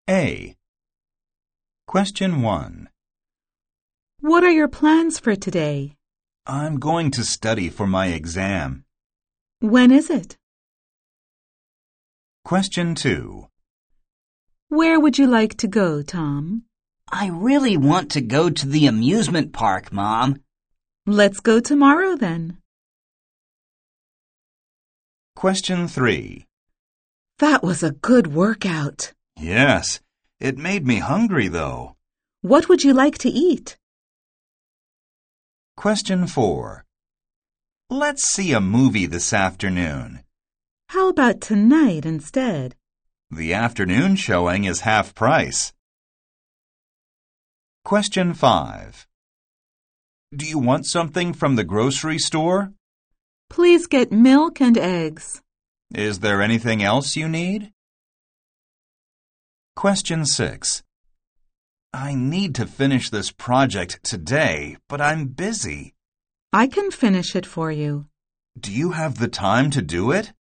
A. Question 1. What are your plans for today? I'm going to study for my exam. When is it? Question 2. Where would you like to go, Tom? I really want to go to the amusement park, Mom. Let's go tomorrow then. Question 3. That was a good workout. Yes, it made me hungry though. What would you like to eat? Question 4. Let's see a movie this afternoon. How about tonight instead? The afternoon showing is half price. Question 5. Do you want something from the grocery store? Please get milk and eggs. Is there anything else you need? Question 6. I need to finish this project today, but I'm busy. I can finish it for you. Do you have the time to do it?